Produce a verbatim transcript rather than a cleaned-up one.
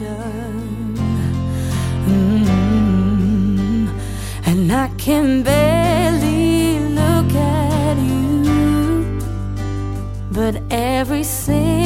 done. Mm, and I can barely look at you, but every single